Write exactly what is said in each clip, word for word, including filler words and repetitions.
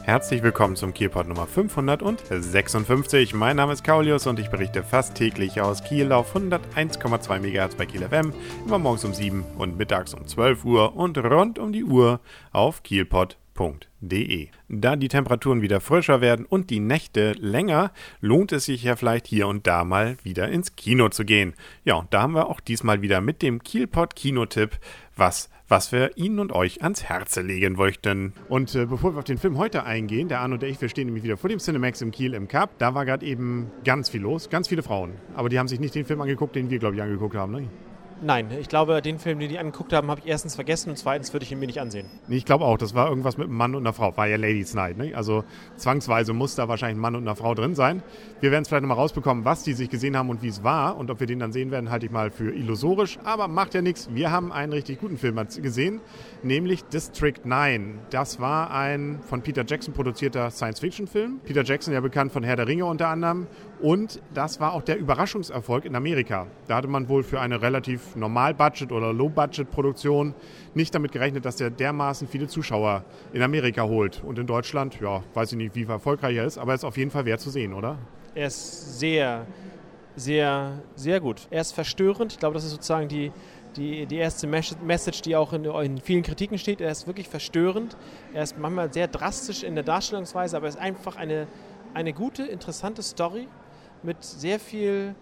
Herzlich willkommen zum Kielpot Nummer fünfhundertsechsundfünfzig. Mein Name ist Kaulius und ich berichte fast täglich aus Kiel auf hunderteins Komma zwei Megahertz bei Kiel F M, immer morgens um sieben und mittags um zwölf Uhr und rund um die Uhr auf kielpot punkt de. Da die Temperaturen wieder frischer werden und die Nächte länger, lohnt es sich ja vielleicht hier und da mal wieder ins Kino zu gehen. Ja, und da haben wir auch diesmal wieder mit dem Kielpot Kinotipp was, was wir Ihnen und euch ans Herz legen möchten. Und äh, bevor wir auf den Film heute eingehen, der Arne und ich, wir stehen nämlich wieder vor dem Cinemax im Kiel im Cup. Da war gerade eben ganz viel los, ganz viele Frauen. Aber die haben sich nicht den Film angeguckt, den wir, glaube ich, angeguckt haben, ne? Nein, ich glaube, den Film, den die angeguckt haben, habe ich erstens vergessen und zweitens würde ich ihn mir nicht ansehen. Nee, ich glaube auch, das war irgendwas mit einem Mann und einer Frau. War ja Ladies Night, ne? Also zwangsweise muss da wahrscheinlich ein Mann und eine Frau drin sein. Wir werden es vielleicht nochmal rausbekommen, was die sich gesehen haben und wie es war. Und ob wir den dann sehen werden, halte ich mal für illusorisch. Aber macht ja nichts. Wir haben einen richtig guten Film gesehen, nämlich District neun. Das war ein von Peter Jackson produzierter Science-Fiction-Film. Peter Jackson, ja bekannt von Herr der Ringe unter anderem. Und das war auch der Überraschungserfolg in Amerika. Da hatte man wohl für eine relativ Normal-Budget- oder Low-Budget-Produktion nicht damit gerechnet, dass der dermaßen viele Zuschauer in Amerika holt. Und in Deutschland, ja, weiß ich nicht, wie erfolgreich er ist, aber er ist auf jeden Fall wert zu sehen, oder? Er ist sehr, sehr, sehr gut. Er ist verstörend. Ich glaube, das ist sozusagen die, die, die erste Message, die auch in, in vielen Kritiken steht. Er ist wirklich verstörend. Er ist manchmal sehr drastisch in der Darstellungsweise, aber er ist einfach eine, eine gute, interessante Story mit sehr viel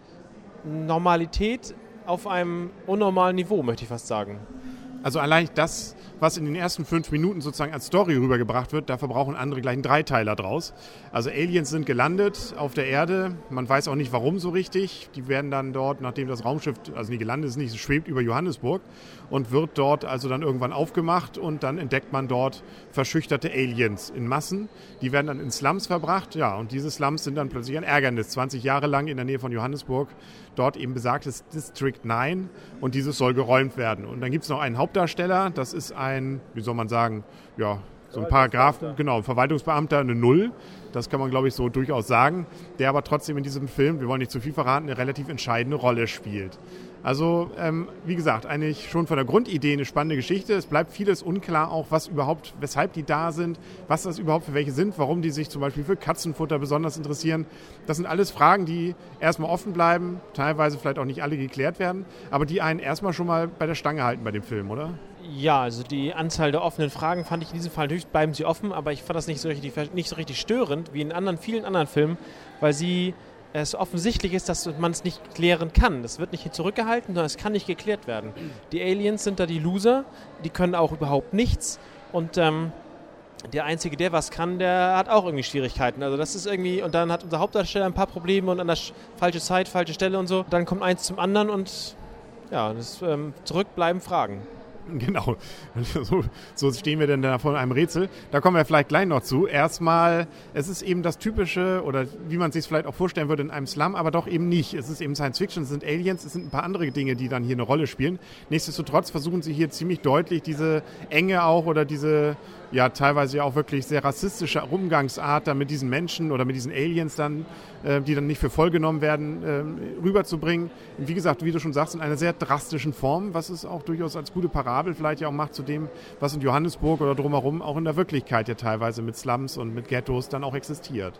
Normalität auf einem unnormalen Niveau, möchte ich fast sagen. Also allein das, was in den ersten fünf Minuten sozusagen als Story rübergebracht wird, da verbrauchen andere gleich einen Dreiteiler draus. Also Aliens sind gelandet auf der Erde, man weiß auch nicht warum so richtig. Die werden dann dort, nachdem das Raumschiff, also nicht gelandet ist, nicht, es schwebt über Johannesburg und wird dort also dann irgendwann aufgemacht und dann entdeckt man dort verschüchterte Aliens in Massen. Die werden dann in Slums verbracht, ja, und diese Slums sind dann plötzlich ein Ärgernis. zwanzig Jahre lang in der Nähe von Johannesburg, dort eben besagtes District neun und dieses soll geräumt werden. Und dann gibt es noch einen Hauptdarsteller, das ist ein, wie soll man sagen, ja, so ein Paragraphen, genau, Verwaltungsbeamter, eine Null, das kann man, glaube ich, so durchaus sagen, der aber trotzdem in diesem Film, wir wollen nicht zu viel verraten, eine relativ entscheidende Rolle spielt. Also, ähm, wie gesagt, eigentlich schon von der Grundidee eine spannende Geschichte. Es bleibt vieles unklar auch, was überhaupt, weshalb die da sind, was das überhaupt für welche sind, warum die sich zum Beispiel für Katzenfutter besonders interessieren. Das sind alles Fragen, die erstmal offen bleiben, teilweise vielleicht auch nicht alle geklärt werden, aber die einen erstmal schon mal bei der Stange halten bei dem Film, oder? Ja, also die Anzahl der offenen Fragen fand ich in diesem Fall natürlich, bleiben sie offen, aber ich fand das nicht so richtig, nicht so richtig störend wie in anderen, vielen anderen Filmen, weil sie es offensichtlich ist, dass man es nicht klären kann. Das wird nicht zurückgehalten, sondern es kann nicht geklärt werden. Die Aliens sind da die Loser, die können auch überhaupt nichts und ähm, der Einzige, der was kann, der hat auch irgendwie Schwierigkeiten. Also das ist irgendwie, und dann hat unser Hauptdarsteller ein paar Probleme und an der sch- falsche Zeit, falsche Stelle und so. Dann kommt eins zum anderen und ja, das ähm, zurückbleiben Fragen. Genau, so, so stehen wir denn da vor einem Rätsel. Da kommen wir vielleicht gleich noch zu. Erstmal, es ist eben das Typische, oder wie man sich es vielleicht auch vorstellen würde in einem Slum, aber doch eben nicht. Es ist eben Science Fiction, es sind Aliens, es sind ein paar andere Dinge, die dann hier eine Rolle spielen. Nichtsdestotrotz versuchen sie hier ziemlich deutlich diese Enge auch oder diese, ja teilweise ja auch wirklich sehr rassistische Umgangsart dann mit diesen Menschen oder mit diesen Aliens dann, äh, die dann nicht für voll genommen werden, äh, rüberzubringen. Und wie gesagt, wie du schon sagst, in einer sehr drastischen Form, was es auch durchaus als gute Parabel vielleicht ja auch macht zu dem, was in Johannesburg oder drumherum auch in der Wirklichkeit ja teilweise mit Slums und mit Ghettos dann auch existiert.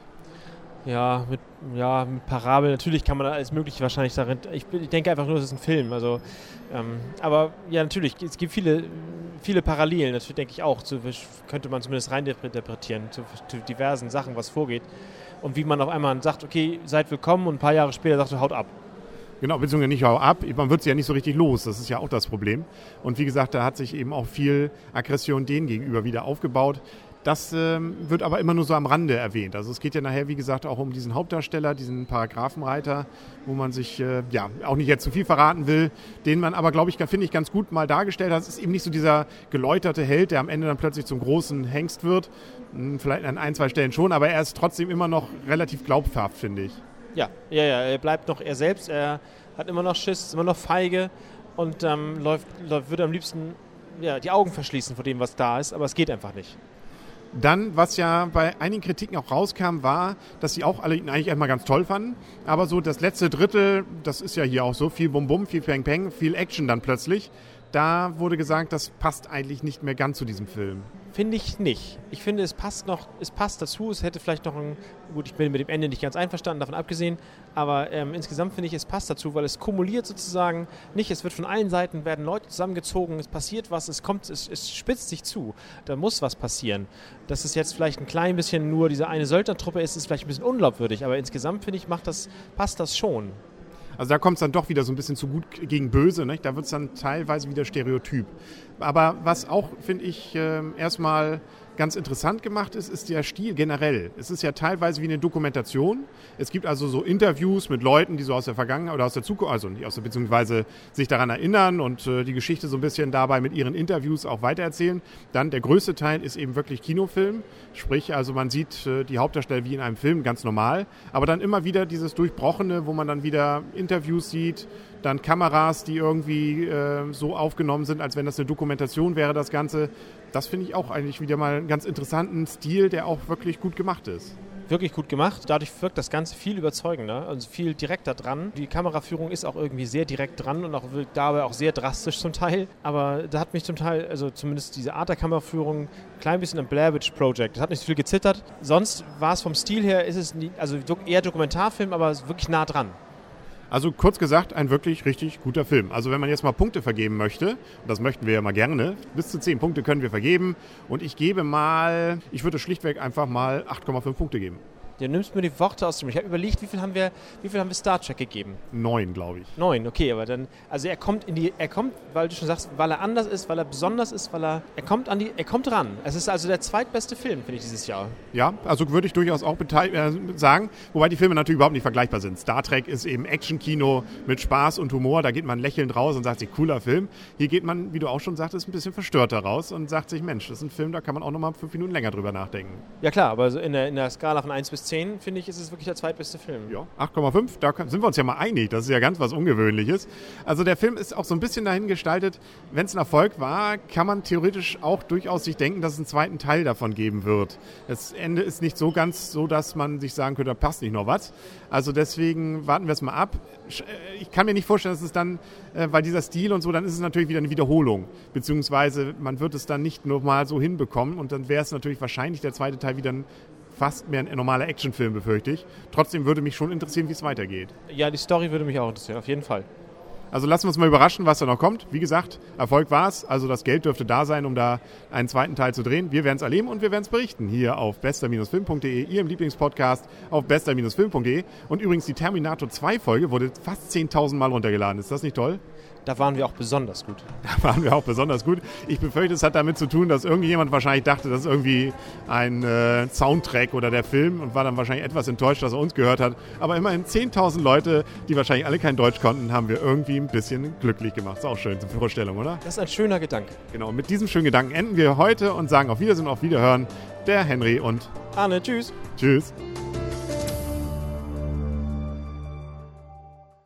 Ja, mit, ja, mit Parabel, natürlich kann man da alles Mögliche wahrscheinlich darin, ich, ich denke einfach nur, es ist ein Film, also, ähm, aber ja, natürlich, es gibt viele, viele Parallelen, natürlich denke ich auch, zu, könnte man zumindest reininterpretieren, zu, zu diversen Sachen, was vorgeht und wie man auf einmal sagt, okay, seid willkommen und ein paar Jahre später sagt, haut ab. Genau, beziehungsweise nicht hau ab, man wird sie ja nicht so richtig los, das ist ja auch das Problem. Und wie gesagt, da hat sich eben auch viel Aggression denen gegenüber wieder aufgebaut. Das ähm, wird aber immer nur so am Rande erwähnt. Also es geht ja nachher, wie gesagt, auch um diesen Hauptdarsteller, diesen Paragraphenreiter, wo man sich äh, ja auch nicht jetzt zu viel verraten will, den man aber, glaube ich, finde ich, ganz gut mal dargestellt hat. Es ist eben nicht so dieser geläuterte Held, der am Ende dann plötzlich zum großen Hengst wird. Hm, vielleicht an ein, zwei Stellen schon, aber er ist trotzdem immer noch relativ glaubhaft, finde ich. Ja, ja, ja, er bleibt noch er selbst, er hat immer noch Schiss, ist immer noch feige und ähm, läuft, läuft, würde am liebsten ja, die Augen verschließen vor dem, was da ist, aber es geht einfach nicht. Dann, was ja bei einigen Kritiken auch rauskam, war, dass sie auch alle ihn eigentlich erstmal ganz toll fanden. Aber so das letzte Drittel, das ist ja hier auch so, viel Bum-Bum, viel Peng-Peng, viel Action dann plötzlich. da wurde gesagt, das passt eigentlich nicht mehr ganz zu diesem Film. Finde ich nicht. Ich finde, es passt noch, es passt dazu. Es hätte vielleicht noch ein, gut, ich bin mit dem Ende nicht ganz einverstanden, davon abgesehen, aber ähm, insgesamt finde ich, es passt dazu, weil es kumuliert sozusagen nicht, es wird von allen Seiten, werden Leute zusammengezogen, es passiert was, es kommt, es, es spitzt sich zu. Da muss was passieren. Dass es jetzt vielleicht ein klein bisschen nur diese eine Söldnertruppe ist, ist vielleicht ein bisschen unglaubwürdig, aber insgesamt finde ich, macht das, passt das schon. Also da kommt es dann doch wieder so ein bisschen zu gut gegen böse, nicht? Da wird es dann teilweise wieder stereotyp. Aber was auch, finde ich, äh, erstmal ganz interessant gemacht ist, ist der Stil generell. Es ist ja teilweise wie eine Dokumentation. Es gibt also so Interviews mit Leuten, die so aus der Vergangenheit oder aus der Zukunft, also nicht aus der, beziehungsweise sich daran erinnern und äh, die Geschichte so ein bisschen dabei mit ihren Interviews auch weitererzählen. Dann der größte Teil ist eben wirklich Kinofilm. Sprich, also man sieht äh, die Hauptdarsteller wie in einem Film, ganz normal. Aber dann immer wieder dieses Durchbrochene, wo man dann wieder Interviews sieht, dann Kameras, die irgendwie äh, so aufgenommen sind, als wenn das eine Dokumentation wäre, das Ganze. Das finde ich auch eigentlich wieder mal einen ganz interessanten Stil, der auch wirklich gut gemacht ist. Wirklich gut gemacht. Dadurch wirkt das Ganze viel überzeugender, also viel direkter dran. Die Kameraführung ist auch irgendwie sehr direkt dran und auch dabei auch sehr drastisch zum Teil. Aber da hat mich zum Teil, also zumindest diese Art der Kameraführung, ein klein bisschen am Blair Witch Project. Das hat nicht so viel gezittert. Sonst war es vom Stil her, ist es nie, also eher Dokumentarfilm, aber wirklich nah dran. Also kurz gesagt, ein wirklich richtig guter Film. Also wenn man jetzt mal Punkte vergeben möchte, und das möchten wir ja mal gerne, bis zu zehn Punkte können wir vergeben. Und ich gebe mal, ich würde schlichtweg einfach mal acht Komma fünf Punkte geben. Du nimmst mir die Worte aus dem Mund. Ich habe überlegt, wie viel haben wir, wie viel haben wir Star Trek gegeben? Neun, glaube ich. Neun, okay, aber dann, also er kommt in die, er kommt, weil du schon sagst, weil er anders ist, weil er besonders ist, weil er, er kommt an die, er kommt ran. Es ist also der zweitbeste Film, finde ich, dieses Jahr. Ja, also würde ich durchaus auch betei- äh, sagen, wobei die Filme natürlich überhaupt nicht vergleichbar sind. Star Trek ist eben Action-Kino mit Spaß und Humor, da geht man lächelnd raus und sagt sich, cooler Film. Hier geht man, wie du auch schon sagtest, ein bisschen verstörter raus und sagt sich, Mensch, das ist ein Film, da kann man auch noch mal fünf Minuten länger drüber nachdenken. Ja klar, aber so in der, in der Skala von eins bis zehn, finde ich, ist es wirklich der zweitbeste Film. Ja, acht Komma fünf, da sind wir uns ja mal einig, das ist ja ganz was Ungewöhnliches. Also der Film ist auch so ein bisschen dahin gestaltet, wenn es ein Erfolg war, kann man theoretisch auch durchaus sich denken, dass es einen zweiten Teil davon geben wird. Das Ende ist nicht so ganz so, dass man sich sagen könnte, da passt nicht noch was. Also deswegen warten wir es mal ab. Ich kann mir nicht vorstellen, dass es dann, weil dieser Stil und so, dann ist es natürlich wieder eine Wiederholung. Beziehungsweise man wird es dann nicht nochmal so hinbekommen und dann wäre es natürlich wahrscheinlich der zweite Teil wieder ein fast mehr ein normaler Actionfilm, befürchte ich. Trotzdem würde mich schon interessieren, wie es weitergeht. Ja, die Story würde mich auch interessieren, auf jeden Fall. Also lassen wir uns mal überraschen, was da noch kommt. Wie gesagt, Erfolg war es. Also das Geld dürfte da sein, um da einen zweiten Teil zu drehen. Wir werden es erleben und wir werden es berichten. Hier auf bester Film punkt de, Ihrem Lieblingspodcast auf bester Film punkt de. Und übrigens die Terminator zwei Folge wurde fast zehntausend Mal runtergeladen. Ist das nicht toll? Da waren wir auch besonders gut. Da waren wir auch besonders gut. Ich befürchte, es hat damit zu tun, dass irgendjemand wahrscheinlich dachte, das ist irgendwie ein äh, Soundtrack oder der Film und war dann wahrscheinlich etwas enttäuscht, dass er uns gehört hat. Aber immerhin zehntausend Leute, die wahrscheinlich alle kein Deutsch konnten, haben wir irgendwie ein bisschen glücklich gemacht. Ist auch schön zur Vorstellung, oder? Das ist ein schöner Gedanke. Genau, mit diesem schönen Gedanken enden wir heute und sagen auf Wiedersehen und auf Wiederhören. Der Henry und Arne, tschüss. Tschüss.